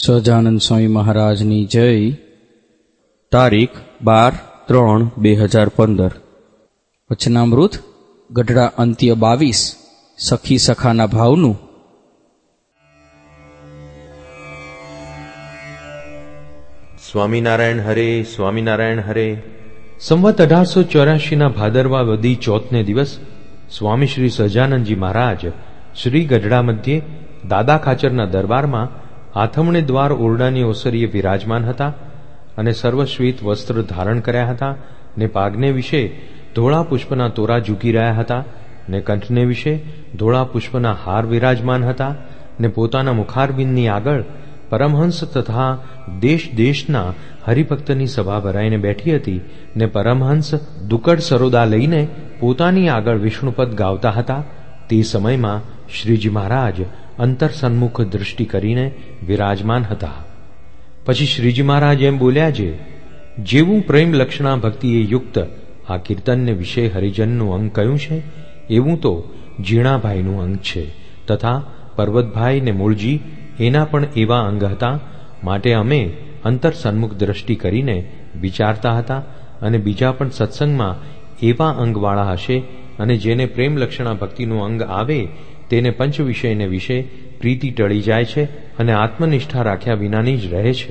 સહજાનંદ સ્વામી મહારાજની જય. તારીખ 12/3/2015. વચનામૃત ગઢડા અંત્ય 22. સખી સખાના ભાવનું. સ્વામિનારાયણ હરે, સ્વામિનારાયણ હરે. સંવત 1884 ભાદરવા વદી ચોથને દિવસ સ્વામી શ્રી સહજાનંદજી મહારાજ શ્રી ગઢડા મધ્યે દાદા ખાચરના દરબારમાં આથમણે દ્વાર ઓરડાની ઓસરીએ વિરાજમાન હતા અને સર્વશ્વેત વસ્ત્ર ધારણ કર્યા હતા ને પાગને વિશે ધોળા પુષ્પના તોરા ઝૂકી રહ્યા હતા ને કંઠને વિશે ધોળા પુષ્પના હાર વિરાજમાન હતા ને પોતાના મુખારબિંદની આગળ પરમહંસ તથા દેશ દેશના હરિભક્તની સભા ભરાઈને બેઠી હતી ને પરમહંસ દુકડ સરોદા લઈને પોતાની આગળ વિષ્ણુપદ ગાવતા હતા. તે સમયમાં શ્રીજી મહારાજ અંતર સન્મુખ દૃષ્ટિ કરીને વિરાજમાન હતા. પછી શ્રીજી મહારાજ એમ બોલ્યા છે, જેવું પ્રેમ લક્ષણા ભક્તિએ યુક્ત આ કીર્તનને વિશે હરિજનનું અંગ કયું છે, એવું તો ઝીણાભાઈનું અંગ છે તથા પર્વતભાઈ ને મૂળજી એના પણ એવા અંગ હતા. માટે અમે અંતર સન્મુખ દ્રષ્ટિ કરીને વિચારતા હતા અને બીજા પણ સત્સંગમાં એવા અંગવાળા હશે અને જેને પ્રેમ લક્ષણા ભક્તિનું અંગ આવે તેને પંચ વિષયને વિશે પ્રીતિ ટળી જાય છે અને આત્મનિષ્ઠા રાખ્યા વિનાની જ રહે છે.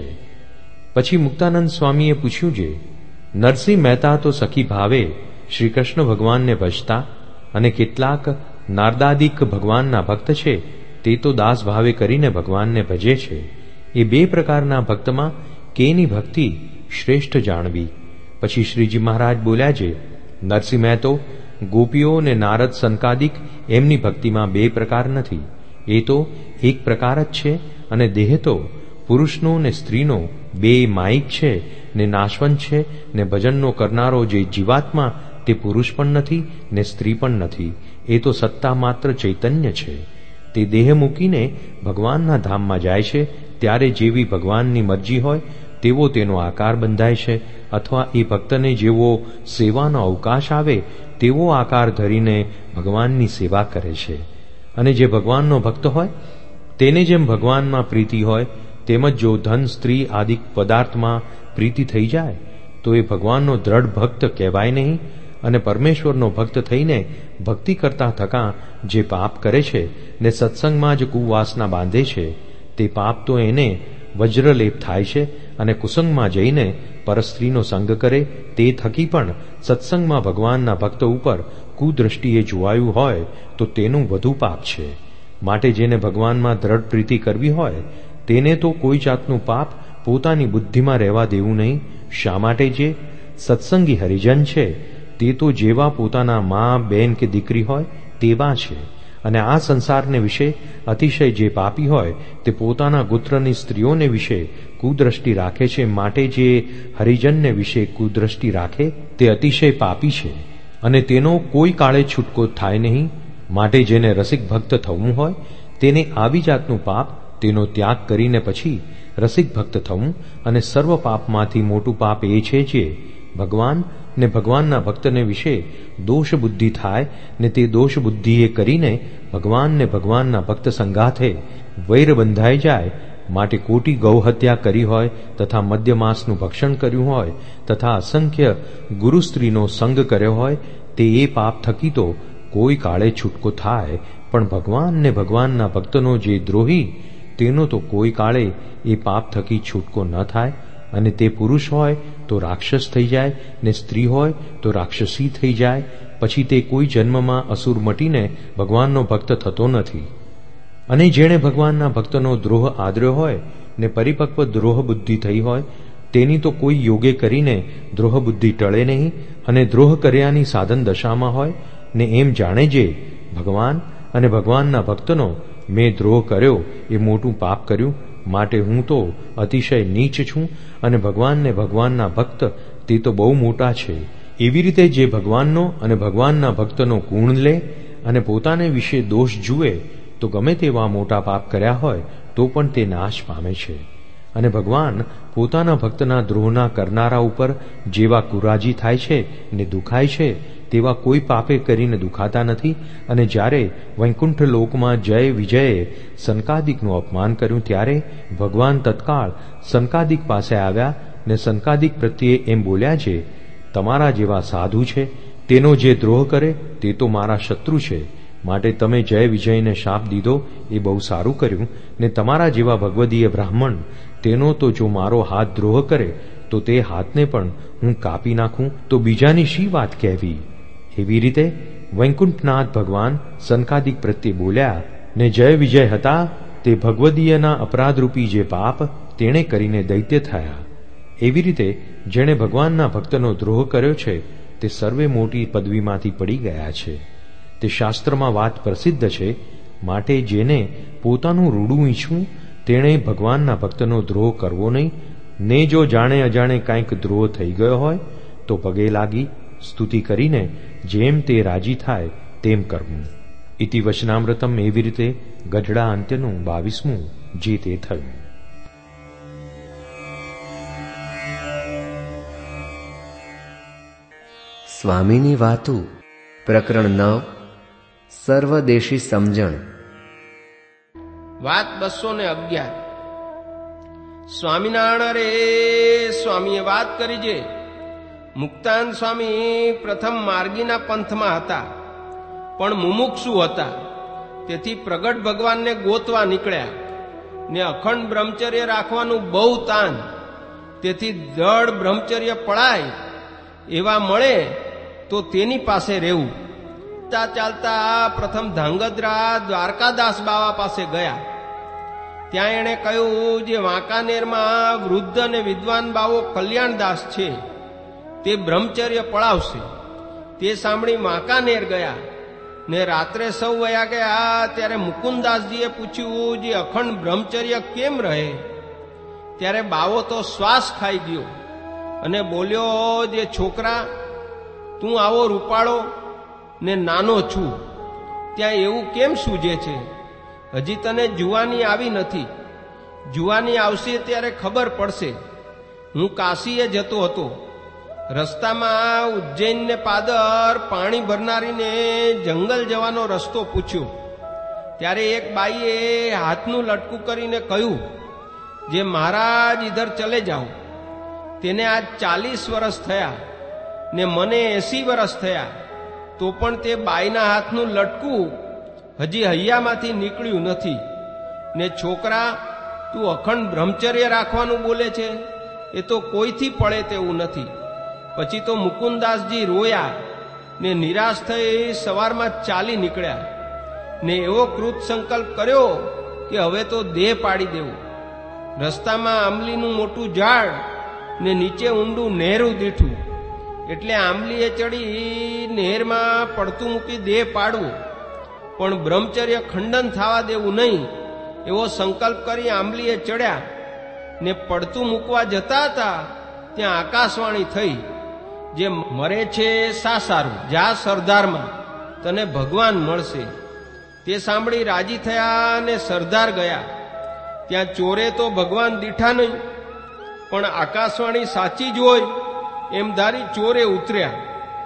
પછી મુક્તાનંદ સ્વામીએ પૂછ્યું છે, નરસિંહ મહેતા તો સખી ભાવે શ્રી કૃષ્ણ ભગવાનને ભજતા અને કેટલાક નારદાદિક ભગવાનના ભક્ત છે તે તો દાસ ભાવે કરીને ભગવાનને ભજે છે. એ બે પ્રકારના ભક્તમાં કેની ભક્તિ શ્રેષ્ઠ જાણવી? પછી શ્રીજી મહારાજ બોલ્યા છે, નરસિંહ મહેતો ગોપીઓ ને નારદ સંકાદિક એમની ભક્તિમાં બે પ્રકાર નથી, એ તો એક પ્રકાર જ છે અને દેહ તો પુરુષનો ને સ્ત્રીનો બે માયિક છે ને નાશવંત છે ને ભજનનો કરનારો જે જીવાત્મા તે પુરુષ પણ નથી ને સ્ત્રી પણ નથી, એ તો સત્તા માત્ર ચૈતન્ય છે. તે દેહ મૂકીને ભગવાનના ધામમાં જાય છે ત્યારે જેવી ભગવાનની મરજી હોય તેવો તેનો આકાર બંધાય છે અથવા એ ભક્તને જેવો સેવાનો અવકાશ આવે તેવો આકાર ધરીને ભગવાનની સેવા કરે છે. અને જે ભગવાનનો ભક્ત હોય તેને જેમ ભગવાનમાં પ્રીતિ હોય તેમજ જો ધન સ્ત્રી આદિ પદાર્થમાં પ્રીતિ થઈ જાય તો એ ભગવાનનો દ્રઢ ભક્ત કહેવાય નહીં. અને પરમેશ્વરનો ભક્ત થઈને ભક્તિ કરતા થકા જે પાપ કરે છે ને સત્સંગમાં જ કુવાસના બાંધે છે તે પાપ તો એને વજ્રલેપ થાય છે અને કુસંગમાં જઈને પરસ્ત્રીનો સંગ કરે તે થકી પણ સત્સંગમાં ભગવાનના ભક્ત ઉપર કુદ્રષ્ટિએ જોવાયું હોય તો તેનું વધુ પાપ છે. માટે જેને ભગવાનમાં દ્રઢ પ્રીતિ કરવી હોય તેને તો કોઈ જાતનું પાપ પોતાની બુદ્ધિમાં રહેવા દેવું નહીં. શા માટે? જે સત્સંગી હરિજન છે તે તો જેવા પોતાના મા, બેન કે દીકરી હોય તેવા છે અને આ સંસારને વિશે અતિશય જે પાપી હોય તે પોતાના ગુત્રની સ્ત્રીઓને વિશે કુદ્રષ્ટિ રાખે છે. માટે જે હરિજનને વિશે કુદ્રષ્ટિ રાખે તે અતિશય પાપી છે અને તેનો કોઈ કાળે છૂટકો થાય નહીં. માટે જેને રસિક ભક્ત થવું હોય તેને આવી જાતનું પાપ તેનો ત્યાગ કરીને પછી રસિક ભક્ત થવું. અને સર્વ પાપમાંથી મોટું પાપ એ છે જે ભગવાન ને ભગવાનના ભક્તને વિશે દોષ બુદ્ધિ થાય ને તે દોષ બુદ્ધિએ કરીને ભગવાન ને ભગવાનના ભક્ત સંગાથે વૈર બંધાઈ જાય. માટે કોટી ગૌહત્યા કરી હોય તથા મદ્યમાંસનું ભક્ષણ કર્યું હોય તથા અસંખ્ય ગુરુ સ્ત્રીનો સંગ કર્યો હોય તે એ પાપ થકી તો કોઈ કાળે છૂટકો થાય, પણ ભગવાન ને ભગવાનના ભક્તનો જે દ્રોહી તેનો તો કોઈ કાળે એ પાપ થકી છૂટકો ન થાય. અને તે પુરુષ હોય તો રાક્ષસ થઈ જાય ને સ્ત્રી હોય તો રાક્ષસી થઈ જાય. પછી તે કોઈ જન્મમાં અસુર મટીને ભગવાનનો ભક્ત થતો નથી. અને જેણે ભગવાનના ભક્તનો દ્રોહ આદર્યો હોય ને પરિપક્વ દ્રોહ બુદ્ધિ થઈ હોય તેની તો કોઈ યોગે કરીને દ્રોહ બુદ્ધિ ટળે નહીં. અને દ્રોહ કર્યાની સાધન દશામાં હોય ને એમ જાણે જે ભગવાન અને ભગવાનના ભક્તનો મેં દ્રોહ કર્યો એ મોટું પાપ કર્યું, માટે હું તો અતિશય નીચ છું અને ભગવાન ને ભગવાનના ભક્ત તે તો બહુ મોટા છે. એવી રીતે જે ભગવાનનો અને ભગવાનના ભક્તનો ગુણ લે અને પોતાને વિશે દોષ જુએ તો ગમે તેવા મોટા પાપ કર્યા હોય તો પણ તે નાશ પામે છે. અને ભગવાન પોતાના ભક્તના દ્રોહના કરનારા ઉપર જેવા કુરાજી થાય છે ને દુખાય છે તેવા કોઈ પાપે કરીને દુખાતા નથી. અને જ્યારે વૈકુંઠ લોકમાં જય વિજયે સનકાદિકનું અપમાન કર્યું ત્યારે ભગવાન તત્કાળ સનકાદિક પાસે આવ્યા ને સનકાદિક પ્રત્યે એમ બોલ્યા છે, તમારા જેવા સાધુ છે તેનો જે દ્રોહ કરે તે તો મારા શત્રુ છે, માટે તમે જય વિજયને શાપ દીધો એ બહુ સારું કર્યું. ને તમારા જેવા ભગવદીય બ્રાહ્મણ તેનો તો જો મારો હાથ દ્રોહ કરે તો તે હાથને પણ હું કાપી નાખું તો બીજાની શી વાત કહેવી. એવી રીતે વૈકુંઠનાથ ભગવાન સનકાદિક પ્રત્યે બોલ્યા ને જય વિજય હતા તે ભગવદીયના અપરાધરૂપી જે પાપ તેણે કરીને દૈત્ય થયા. એવી રીતે જેણે ભગવાનના ભક્તનો દ્રોહ કર્યો છે તે સર્વે મોટી પદવીમાંથી પડી ગયા છે. તે શાસ્ત્રમાં વાત પ્રસિદ્ધ છે. માટે જેને પોતાનું રૂડું ઈચ્છવું તેણે ભગવાનના ભક્તનો દ્રોહ કરવો નહીં. ને જો જાણે અજાણે કાંઈક દ્રોહ થઈ ગયો હોય તો પગે લાગી સ્તુતિ કરીને જેમ તે રાજી થાય તેમ કરવું. ઇતિ વચનામૃતમ. એવી રીતે ગઢડા અંત્યનું 22મું જે તે થયું. સ્વામીની વાતું પ્રકરણ 9 સર્વદેશી સમજણ. વાત 211. સ્વામિનારાયણ રે સ્વામીએ વાત કરી છે. મુક્તાન સ્વામી પ્રથમ માર્ગીના પંથમાં હતા, પણ મુમુક્ષુ હતા. તેથી પ્રગટ ભગવાનને ગોતવા નીકળ્યા ને અખંડ બ્રહ્મચર્ય રાખવાનું બહુ તાન. તેથી દૃઢ બ્રહ્મચર્ય પળાય એવા મળે તો તેની પાસે રહેવું. ચાલતા પ્રથમ ધાંગધ્રા દ્વારકાદાસ બાવા પાસે ગયા. ત્યાં એણે કહ્યું, જે વાંકાનેરમાં વૃદ્ધ અને વિદ્વાન બાવો કલ્યાણદાસ છે તે બ્રહ્મચર્ય પળાવશે. તે સાંભળી વાંકાનેર ગયા ને રાત્રે સૌ વયા ગયા. ત્યારે મુકુંદાસજીએ પૂછ્યું, જે અખંડ બ્રહ્મચર્ય કેમ રહે? ત્યારે બાવો તો શ્વાસ ખાઈ ગયો અને બોલ્યો, જે છોકરા, તું આવો રૂપાળો ને નાનો છું, ત્યાં એવું કેમ સૂજે છે? હજી તને જુવાની આવી નથી. જુવાની આવશે ત્યારે ખબર પડશે. હું કાશીએ જતો હતો. રસ્તામાં ઉજ્જૈનને પાદર પાણી ભરનારીને જંગલ જવાનો રસ્તો પૂછ્યો. ત્યારે એક બાઈએ હાથનું લટકું કરીને કહ્યું, જે મહારાજ ઇધર ચલે જાઓ. તેને આજ 40 વર્ષ થયા ને મને 80 વર્ષ થયા, તો પણ તે બાઈના હાથનું લટકું હજી હૈયામાંથી નીકળ્યું નથી. ને છોકરા, તું અખંડ બ્રહ્મચર્ય રાખવાનું બોલે છે, એ તો કોઈથી પડે તેવું નથી. પછી તો મુકુંદાસજી રોયા ને નિરાશ થઈ સવારમાં ચાલી નીકળ્યા ને એવો કૃત સંકલ્પ કર્યો કે હવે તો દેહ પાડી દેવું. રસ્તામાં આંબલીનું મોટું ઝાડ ને નીચે ઊંડું નહેરું દીઠું, એટલે આંબલીએ ચડી નહેરમાં પડતું મૂકી દેહ પાડવું, પણ બ્રહ્મચર્ય ખંડન થવા દેવું નહીં એવો સંકલ્પ કરી આંબલીએ ચડ્યા ને પડતું મૂકવા જતા હતા ત્યાં આકાશવાણી થઈ, જે મરે છે સા સારું, જા સરદારમાં, તને ભગવાન મળશે. તે સાંભળી રાજી થયા ને સરદાર ગયા. ત્યાં ચોરે તો ભગવાન દીઠા નહીં, પણ આકાશવાણી સાચી જ હોય એમ ધારી ચોરે ઉતર્યા.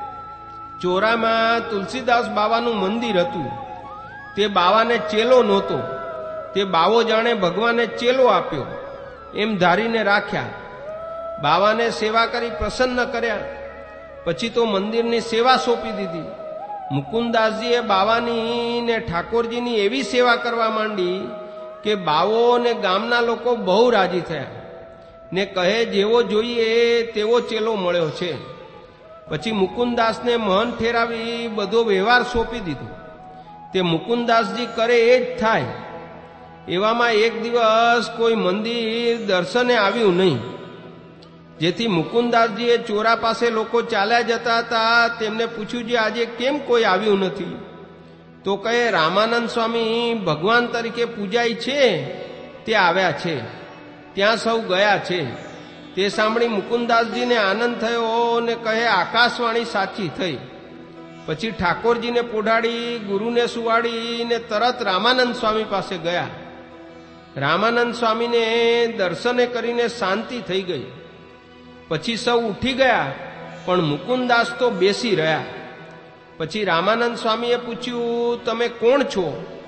ચોરામાં તુલસીદાસ બાવાનું મંદિર હતું. તે બાવાને ચેલો નહોતો. તે બાવો જાણે ભગવાને ચેલો આપ્યો એમ ધારીને રાખ્યા. બાવાને સેવા કરી પ્રસન્ન કર્યા. પછી તો મંદિરની સેવા સોંપી દીધી. મુકુંદાસજીએ બાવાની ને ઠાકોરજીની એવી સેવા કરવા માંડી કે બાવો ને ગામના લોકો બહુ રાજી થયા ને કહે, જેવો જોઈએ તેવો ચેલો મળ્યો છે. પછી મુકુંદાસને મહંત ઠેરાવી બધો વ્યવહાર સોંપી દીધો. તે મુકુંદાસજી કરે એ જ થાય. એવામાં એક દિવસ કોઈ મંદિર દર્શને આવ્યું નહીં. જેથી મુકુંદાસજીએ ચોરા પાસે લોકો ચાલ્યા જતા હતા. તેમને પૂછ્યું, જે આજે કેમ કોઈ આવ્યું નથી? તો કહે, રામાનંદ સ્વામી ભગવાન તરીકે પૂજાય છે તે આવ્યા છે, ત્યાં સૌ ગયા છે. તે સાંભળી મુકુંદાસજીને આનંદ થયો ને કહે, આકાશવાણી સાચી થઈ. પછી ઠાકોરજીને પોઢાડી ગુરુને સુવાડી ને તરત રામાનંદ સ્વામી પાસે ગયા. રામાનંદ સ્વામીને દર્શને કરીને શાંતિ થઈ ગઈ. પછી સૌ ઉઠી ગયા, પણ મુકુંદાસ તો બેસી રહ્યા. પછી રામાનંદ સ્વામીએ પૂછ્યું, તમે કોણ છો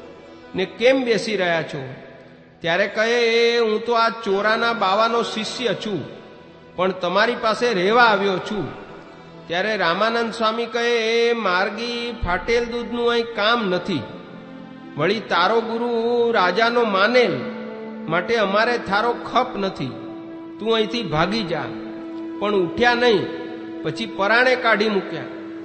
ને કેમ બેસી રહ્યા છો? ત્યારે કહે, હું તો આ ચોરાના બાવાનો શિષ્ય છું, પણ તમારી પાસે રહેવા આવ્યો છું. ત્યારે રામાનંદ સ્વામી કહે, માર્ગી ફાટેલ દૂધનું અહીં કામ નથી. વળી તારો ગુરુ રાજાનો માનેલ, માટે અમારે થારો ખપ નથી. તું અહીંથી ભાગી જા. પણ ઉઠ્યા નહીં, પછી પરાણે કાઢી મૂક્યા.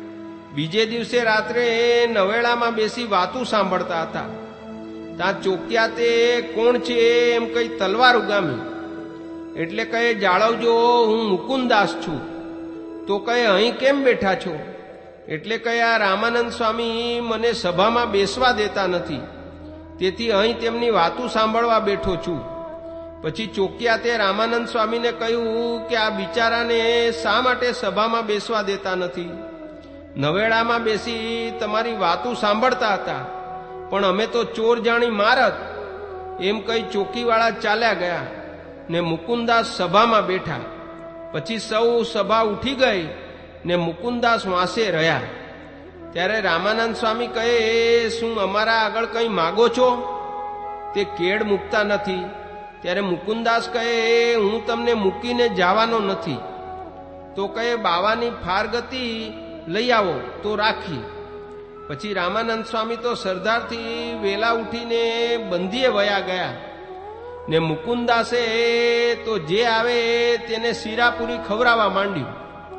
બીજે દિવસે રાત્રે નવેડામાં બેસી વાતું સાંભળતા હતા. ત્યાં ચોક્યા તે કોણ છે એમ કઈ તલવાર ઉગામી. એટલે કહે, જાળવજો, હું મુકુંદાસ છું. તો કહે, અહીં કેમ બેઠા છો? એટલે કહે, આ રામાનંદ સ્વામી મને સભામાં બેસવા દેતા નથી, તેથી અહીં તેમની વાતું સાંભળવા બેઠો છું. પછી ચોક્યા તે રામાનંદ સ્વામીને કહ્યું કે આ બિચારાને શા માટે સભામાં બેસવા દેતા નથી? નવેડામાં બેસી તમારી વાતું સાંભળતા હતા, પણ અમે તો ચોર જાણી મારત. એમ કહી ચોકીવાળા ચાલ્યા ગયા ને મુકુંદાસ સભામાં બેઠા. પછી સૌ સભા ઉઠી ગઈ ને મુકુંદાસ વાંસે રહ્યા. ત્યારે રામાનંદ સ્વામી કહે, શું અમારા આગળ કંઈ માગો છો? તે કેળ મૂકતા નથી. ત્યારે મુકુંદાસ કહે, હું તમને મૂકીને જવાનો નથી. તો કહે, બાવાની ફારગતિ લઈ આવો તો રાખી. પછી રામાનંદ સ્વામી તો સરદારથી વેલા ઉઠીને બંધીએ વયા ગયા ને મુકુંદાસે તો જે આવે તેને શીરાપુરી ખવડાવવા માંડ્યું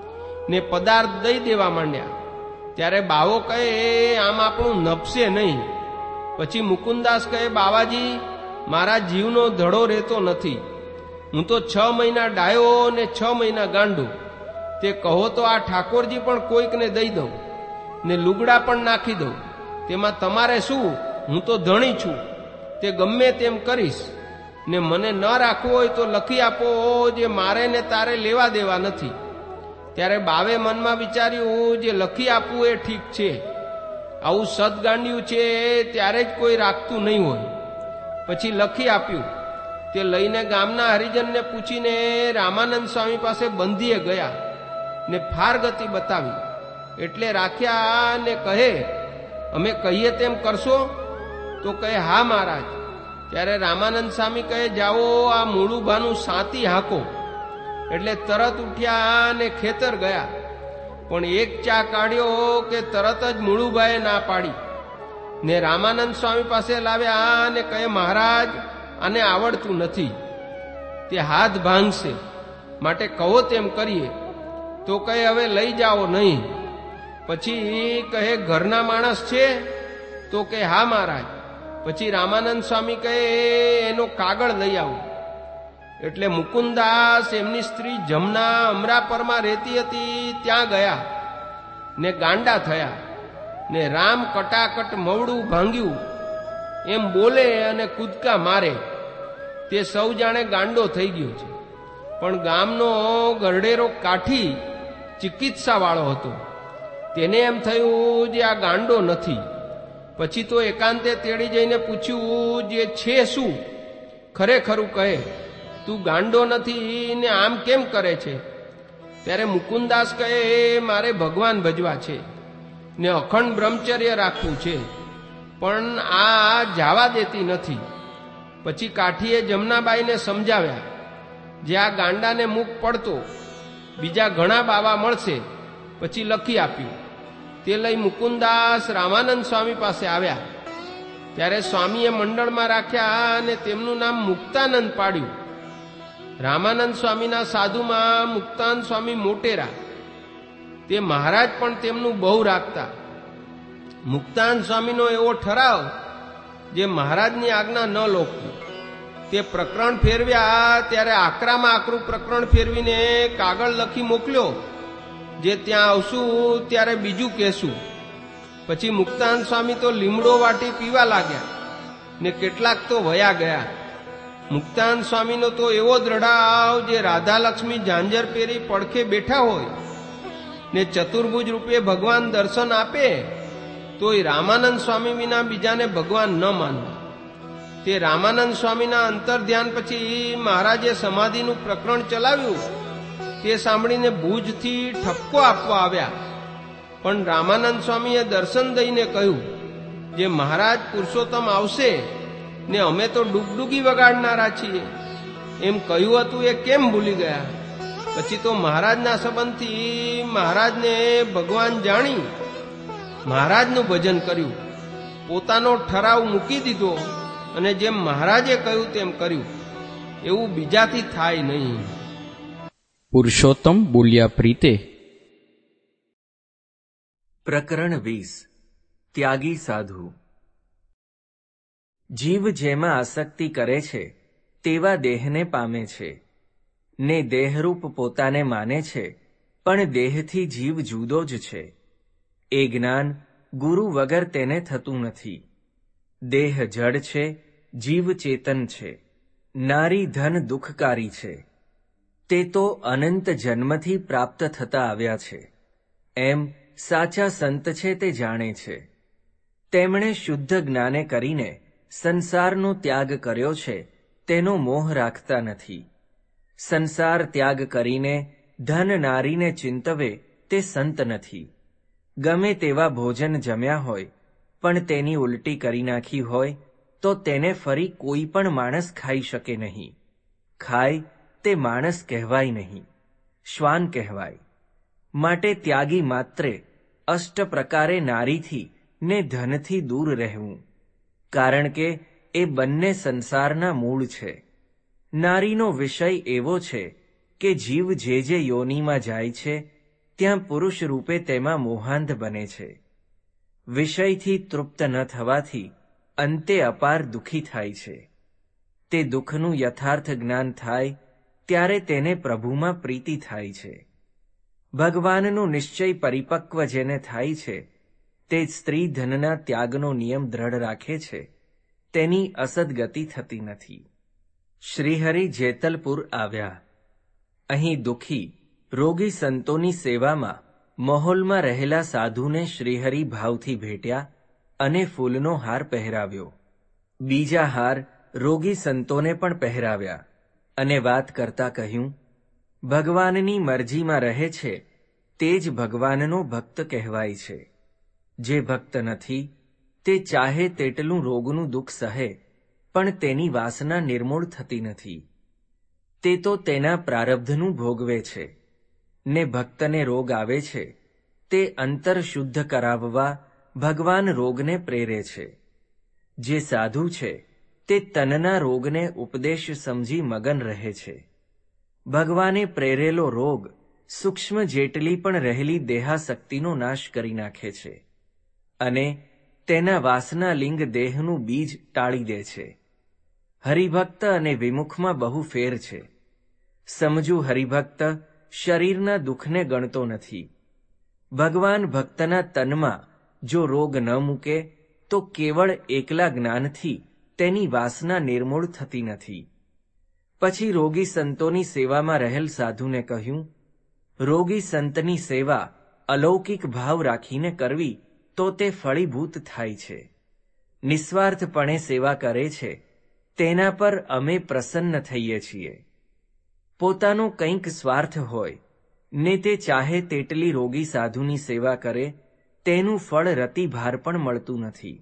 ને પદાર્થ દઈ દેવા માંડ્યા. ત્યારે બાવો કહે, આમ આપણું નપશે નહીં. પછી મુકુંદાસ કહે, બાવાજી, મારા જીવનો ધડો રહેતો નથી. હું તો 6 મહિના ડાયો ને 6 મહિના ગાંડો. તે કહો તો આ ઠાકોરજી પણ કોઈકને દઈ દઉં ને લુગડા પણ નાખી દઉં. તેમાં તમારે શું? હું તો ધણી છું, તે ગમે તેમ કરીશ. ને મને ન રાખવું હોય તો લખી આપો, જે મારે ને તારે લેવા દેવા નથી. ત્યારે બાવે મનમાં વિચાર્યું, જે લખી આપવું એ ઠીક છે, આવું સદગાંડિયું છે ત્યારે જ કોઈ રાખતું નહીં હોય. પછી લખી આપ્યું. તે લઈને ગામના હરિજનને પૂછીને રામાનંદ સ્વામી પાસે બંધીએ ગયા ને ફારગતિ બતાવી. એટલે રાખ્યા ને કહે, અમે કહીએ તેમ કરશો? તો કહે, હા મહારાજ. ત્યારે રામાનંદ સ્વામી કહે, જાઓ આ મૂળુભાનું સાતી હાંકો. એટલે તરત ઉઠ્યા ને ખેતર ગયા. પણ એક ચા કાઢ્યો કે તરત જ મૂળુભાઈએ ના પાડી ને રામાનંદ સ્વામી પાસે લાવ્યા ને કહે, મહારાજ, આને આવડતું નથી, તે હાથ ભાંગશે, માટે કહો તેમ કરીએ. તો કહે, હવે લઈ જાઓ નહીં. પછી કહે, ઘરના માણસ છે? તો કહે, હા મહારાજ. પછી રામાનંદ સ્વામી કહે, એનો કાગળ લઈ આવો. એટલે મુકુંદાસ એમની સ્ત્રી જમના અમરાપરમાં રહેતી હતી ત્યાં ગયા ને ગાંડા થયા ને રામ કટાકટ મવડું ભાંગ્યું એમ બોલે અને કૂદકા મારે. તે સૌ જાણે ગાંડો થઈ ગયો છે. પણ ગામનો ગરડેરો કાઠી ચિકિત્સાવાળો હતો. તેને એમ થયું જે આ ગાંડો નથી. પછી તો એકાંતે તેડી જઈને પૂછ્યું, જે છે શું? ખરેખરું કહે, તું ગાંડો નથી ને આમ કેમ કરે છે? ત્યારે મુકુંદાસ કહે, મારે ભગવાન ભજવા છે ને અખંડ બ્રહ્મચર્ય રાખવું છે, પણ આ જવા દેતી નથી. પછી કાઠીએ જમનાબાઈને સમજાવ્યા, જે આ ગાંડાને મુખ પડતો બીજા ઘણા બાવા મળશે. પછી લખી આપ્યું. તે લઈ મુકુંદાસ રામાનંદ સ્વામી પાસે આવ્યા. ત્યારે સ્વામીએ મંડળમાં રાખ્યા અને તેમનું નામ મુક્તાનંદ પાડ્યું. રામાનંદ સ્વામીના સાધુમાં મુક્તાનંદ સ્વામી મોટેરા. તે મહારાજ પણ તેમનું બહુ રાખતા. મુક્તાનંદ સ્વામીનો એવો ઠરાવ જે મહારાજની આજ્ઞા ન લોકતી. તે પ્રકરણ ફેરવ્યા ત્યારે આકરામાં આકરું પ્રકરણ ફેરવીને કાગળ લખી મોકલ્યો, જે ત્યાં આવશું ત્યારે બીજું કહેશું. પછી મુક્તાનંદ સ્વામી તો લીમડો વાટી પીવા લાગ્યા ને કેટલાક તો વયા ગયા. મુક્તાનંદ સ્વામીનો તો એવો દ્રઢાવ, જે રાધા લક્ષ્મી ઝાંઝર પહેરી પડખે બેઠા હોય ને ચતુર્ભુજ રૂપે ભગવાન દર્શન આપે તોય રામાનંદ સ્વામી વિના બીજાને ભગવાન ન માનવા. તે રામાનંદ સ્વામીના અંતર ધ્યાન પછી મહારાજે સમાધિનું પ્રકરણ ચલાવ્યું. તે સાંભળીને ભુજથી ઠપકો આપવા આવ્યા, પણ રામાનંદ સ્વામીએ દર્શન દઈને કહ્યું, જે મહારાજ પુરુષોત્તમ આવશે ને અમે તો ડૂગડૂગી વગાડનારા છીએ એમ કહ્યું હતું એ કેમ ભૂલી ગયા? પછી તો મહારાજના સંબંધથી મહારાજને ભગવાન જાણી મહારાજનું ભજન કર્યું, પોતાનો ઠરાવ મૂકી દીધો અને જેમ મહારાજે કહ્યું તેમ કર્યું. એવું બીજાથી થાય નહીં. પુરુષોત્તમ બોલ્યા પ્રીતે. પ્રકરણ 20. ત્યાગી સાધુ. જીવ જેમાં આસક્તિ કરે છે તેવા દેહને પામે છે, ને દેહરૂપ પોતાને માને છે, પણ દેહથી જીવ જુદો જ છે. એ જ્ઞાન ગુરુ વગર તેને થતું નથી. દેહ જડ છે, જીવ ચેતન છે. નારી ધન દુઃખકારી છે, તે તો અનંત જન્મથી પ્રાપ્ત થતા આવ્યા છે, એમ સાચા સંત છે તે જાણે છે. તેમણે શુદ્ધ જ્ઞાને કરીને સંસારનો ત્યાગ કર્યો છે, તેનો મોહ રાખતા નથી. સંસાર ત્યાગ કરીને ધન નારીને ચિંતવે તે સંત નથી. ગમે તેવા ભોજન જમ્યા હોય પણ તેની ઉલટી કરી નાખી હોય તો તેને ફરી કોઈ પણ માણસ ખાઈ શકે નહીં. ખાય તે માણસ કહેવાય નહીં, શ્વાન કહેવાય. માટે ત્યાગી માત્રે અષ્ટ પ્રકારે નારીથી ને ધનથી દૂર રહેવું, કારણ કે એ બંને સંસારના મૂળ છે. નારીનો વિષય એવો છે કે જીવ જે જે યોનિમાં જાય છે ત્યાં પુરુષ રૂપે તેમાં મોહાંધ બને છે. વિષયથી તૃપ્ત ન થવાથી અંતે અપાર દુઃખી થાય છે. તે દુઃખનું યથાર્થ જ્ઞાન થાય ત્યારે તેને પ્રભુમાં પ્રીતિ થાય છે. ભગવાનનો નિશ્ચય પરિપક્વ જેને થાય છે તે સ્ત્રી ધનના ત્યાગનો નિયમ દ્રઢ રાખે છે, તેની અસદગતિ થતી નથી. શ્રીહરિ જેતલપુર આવ્યા. અહીં દુઃખી રોગી સંતોની સેવામાં મહોલમાં રહેલા સાધુને શ્રીહરિ ભાવથી ભેટ્યા અને ફૂલનો હાર પહેરાવ્યો. બીજા હાર રોગી સંતોને પણ પહેરાવ્યા અને વાત કરતા કહ્યું, ભગવાનની મરજીમાં રહે છે તે જ ભગવાનનો ભક્ત કહેવાય છે. જે ભક્ત નથી તે ચાહે તેટલું રોગનું દુઃખ સહે પણ તેની વાસના નિર્મૂળ થતી નથી. તે તો તેના પ્રારબ્ધનું ભોગવે છે. ને ભક્તને રોગ આવે છે તે અંતર શુદ્ધ કરાવવા ભગવાન રોગને પ્રેરે છે. જે સાધુ છે તે તનના રોગને ઉપદેશ સમજી મગન રહે છે. ભગવાને પ્રેરેલો રોગ સૂક્ષ્મ જેટલી પણ રહેલી દેહાશક્તિનો નાશ કરી નાખે છે અને તેના વાસના લિંગ દેહનું બીજ ટાળી દે છે. હરિભક્ત અને વિમુખમાં બહુ ફેર છે. સમજુ હરિભક્ત શરીરના દુઃખને ગણતો નથી. ભગવાન ભક્તના તનમાં જો રોગ ન મૂકે તો કેવળ એકલા જ્ઞાનથી તેની વાસના નિર્મૂળ થતી નથી. પછી રોગી સંતોની સેવામાં રહેલ સાધુને કહ્યું, રોગી સંતની સેવા અલૌકિક ભાવ રાખીને કરવી તો તે ફળીભૂત થાય છે. નિસ્વાર્થપણે સેવા કરે છે તેના પર અમે પ્રસન્ન થઈએ છીએ. પોતાનો કંઈક સ્વાર્થ હોય ને તે ચાહે તેટલી રોગી સાધુની સેવા કરે તેનું ફળ રતિભાર પણ મળતું નથી.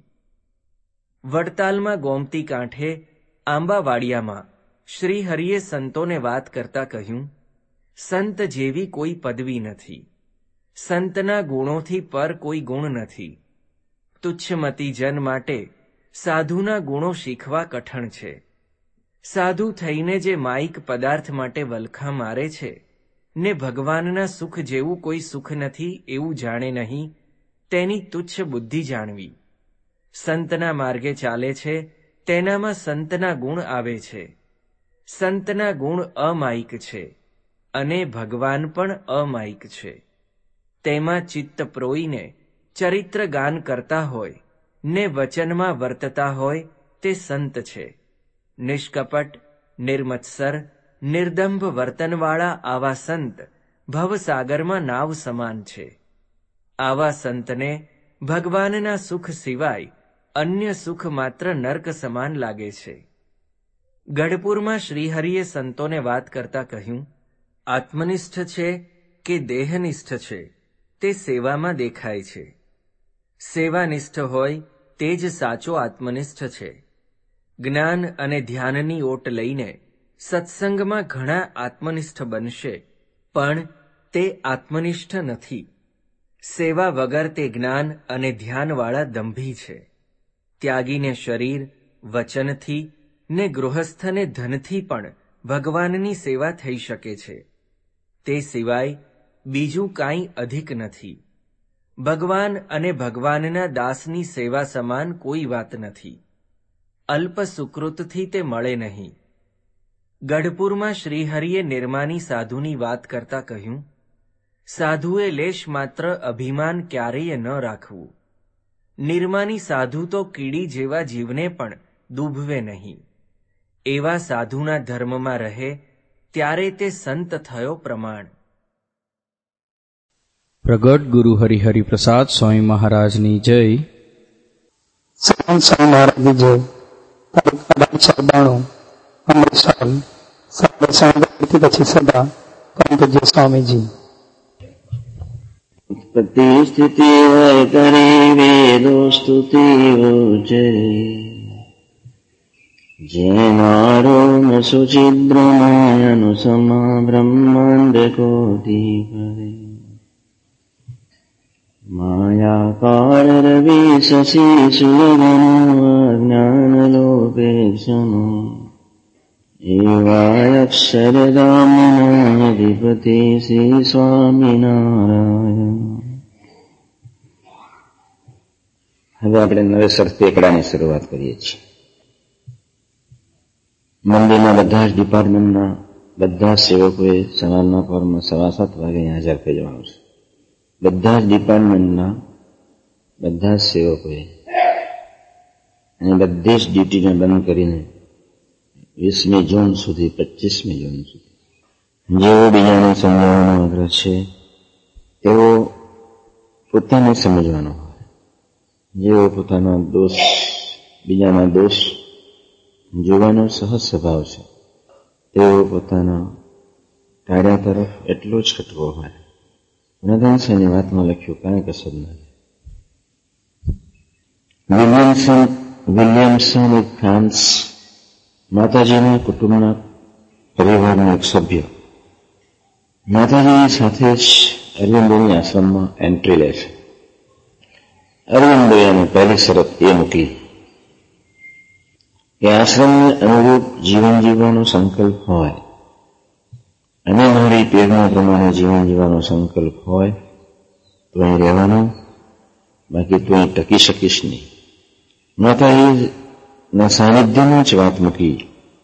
વડતાલમાં ગોમતી કાંઠે આંબાવાડિયામાં શ્રીહરિએ સંતોને વાત કરતા કહ્યું, સંત જેવી કોઈ પદવી નથી. સંતના ગુણોથી પર કોઈ ગુણ નથી. તુચ્છમતી જન માટે સાધુના ગુણો શીખવા કઠણ છે. સાધુ થઈને જે માયિક પદાર્થ માટે વલખા મારે છે ને ભગવાનના સુખ જેવું કોઈ સુખ નથી એવું જાણે નહીં, તેની તુચ્છ બુદ્ધિ જાણવી. સંતના માર્ગે ચાલે છે તેનામાં સંતના ગુણ આવે છે. સંતના ગુણ અમાયિક છે અને ભગવાન પણ અમાયિક છે. તેમાં ચિત્ત પ્રોઈને ચરિત્ર ગાન કરતા હોય ને વચનમાં વર્તતા હોય તે સંત છે. નિષ્કપટ, નિર્મત્સર, નિર્દંભ વર્તનવાળા આવા સંત ભવસાગરમાં નાવ સમાન છે. આવા સંતને ભગવાનના સુખ સિવાય અન્ય સુખ માત્ર નર્ક સમાન લાગે છે. ગઢપુરમાં શ્રીહરિએ સંતોને વાત કરતા કહ્યું, આત્મનિષ્ઠ છે કે દેહનિષ્ઠ છે તે સેવામાં દેખાય છે. સેવાનિષ્ઠ હોય તે જ સાચો આત્મનિષ્ઠ છે. જ્ઞાન અને ધ્યાનની ઓટ લઈને સત્સંગમાં ઘણા આત્મનિષ્ઠ બનશે, પણ તે આત્મનિષ્ઠ નથી. સેવા વગર તે જ્ઞાન અને ધ્યાનવાળા દંભી છે. ત્યાગીને શરીર, વચનથી ને ગૃહસ્થને ધનથી પણ ભગવાનની સેવા થઈ શકે છે. તે સિવાય બીજું કાંઈ અધિક નથી. ભગવાન અને ભગવાનના દાસની સેવા સમાન કોઈ વાત નથી. અલ્પ સુકૃતથી તે મળે નહીં. ગઢપુરમાં શ્રીહરિએ નિર્માની સાધુની વાત કરતા કહ્યું, સાધુએ લેશ માત્ર અભિમાન ક્યારેય ન રાખવું. નિર્માની સાધુ તો કીડી જેવા જીવને પણ દુભવે નહીં. એવા સાધુના ધર્મમાં રહે ત્યારે તે સંત થયો પ્રમાણ. પ્રગટ ગુરુ હરિહરિ પ્રસાદ સ્વામી મહારાજની જય. સ્વામી મહારાજની જય. તારીખ 1892 અમૃતસર. પછી સદા પરમ પૂજ્ય સ્વામીજી. ઉત્પત્તિ સ્થિતિ વય કરે વેદો સ્તુતિઓ જય. જેનારો ન સુચિદ્રમાયનો સમા બ્રહ્માંડ કોટી કરે. માયાકાર રવિ શશી સુલગનો જ્ઞાનલોકેશનો એવાય અક્ષરધામના અધિપતિ શ્રી સ્વામિનારાયણ. હવે આપણે નવેસરથી એકડાની શરૂઆત કરીએ છીએ. મંદિરના બધા જ ડિપાર્ટમેન્ટના બધા સેવકોએ સવારના પરમાં 7:15 વાગે હાજર થઈ જવાનું છે. બધા જ ડિપાર્ટમેન્ટના બધા જ સેવકોએ અને બધી જ ડ્યુટીને બંધ કરીને 20મી જૂન સુધી 25મી જૂન સુધી જેવો બીજાને સમજાવવાનો આગ્રહ છે તેવો પોતાને સમજવાનો હોય. જેવો પોતાના દોષ, બીજાના દોષ જોવાનો સહજ સ્વભાવ છે તેવો પોતાના ટાળ્યા તરફ એટલો જ ખટવો હોય. ગુણાધાનસાની વાતમાં લખ્યું કાંઈ કસર નથી. વિલિયમસન એક ફ્રાન્સ માતાજીના કુટુંબના પરિવારનો એક સભ્ય માતાજીની સાથે જ અરવિંદોની આશ્રમમાં એન્ટ્રી લે છે. અરવિંદોએ એને પહેલી શરત એ મૂકી કે આશ્રમને અનુરૂપ જીવન જીવવાનો સંકલ્પ હોય અને મારી પ્રેરણા પ્રમાણે જીવન જીવવાનો સંકલ્પ હોય તો અહીં રહેવાનો, બાકી તું અહીં ટકી શકીશ નહીં. માતાજીના સાનિધ્યમાં જ વાત મૂકી.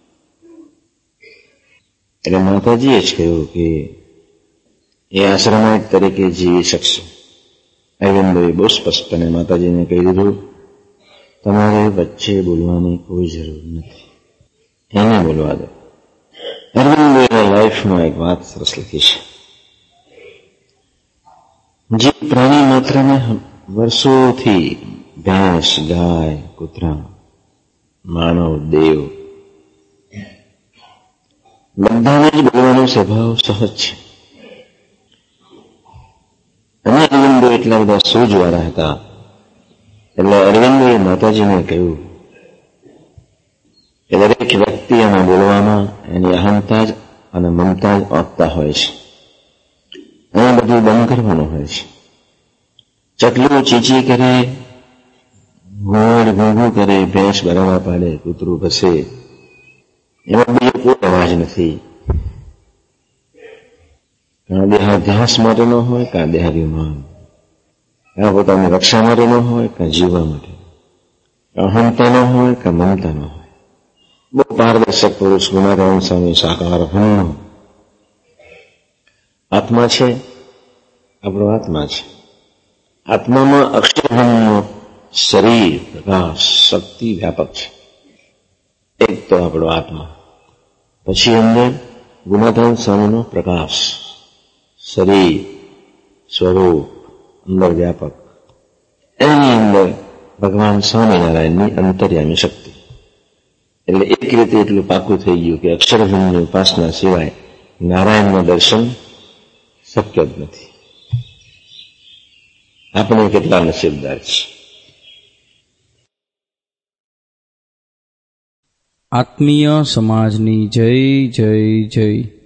એટલે માતાજીએ જ કહ્યું કે એ આશ્રમાયક તરીકે જીવી શકશો. અરવિંદોએ બહુ સ્પષ્ટપણે માતાજીને કહી દીધું, તમારે વચ્ચે બોલવાની કોઈ જરૂર નથી, એને બોલવા દો. અરવિંદોએ લાઈફમાં એક વાત સરસ લખી છે. જે પ્રાણી માત્રને વર્ષોથી ભેંસ, ગાય, કૂતરા, માનવ, દેવ બધાને જ બોલવાનો સ્વભાવ સહજ છે. અને અરવિંદો એટલા બધા સૂઝવાળા હતા એટલે અરવિંદોએ માતાજીને કહ્યું કે દરેક વ્યક્તિ અને બોલવામાં એની અહંતા જ અને મમતા જ આપતા હોય છે. એને બધું બંધ કરવાનું હોય છે. ચકલું ચીચી કરે, ઘોડ ઘૂંઘું કરે, ભેંસ બરાબર પાડે, કૂતરું ભસે, એમાં બીજો કોઈ અવાજ નથી. કાં દેહાધ્યાસ માટેનો હોય, કાં દેહાભિમાન, કાં પોતાની રક્ષા માટેનો હોય, કાં જીવવા માટે, કાં અહંતાનો હોય, કાં મમતાનો હોય. બહુ પારદર્શક પુરુષ ગુણાધાન સ્વામી સાકાર ભણો આત્મા છે, આપણો આત્મા છે. આત્મામાં અક્ષરબ્રહ્મનો શરીર, પ્રકાશ, શક્તિ વ્યાપક છે. એક તો આપણો આત્મા, પછી અંદર ગુણાધાન સ્વામીનો પ્રકાશ, શરીર, સ્વરૂપ અંદર વ્યાપક. એની અંદર ભગવાન સ્વામિનારાયણની અંતર્યામી શક્તિ. એટલે એક રીતે એટલું પાકું થઈ ગયું કે અક્ષરબ્રહ્મની ઉપાસના સિવાય નારાયણના દર્શન શક્ય જ નથી. આપણે કેટલા નસીબદાર છીએ. આત્મીય સમાજની જય જય જય.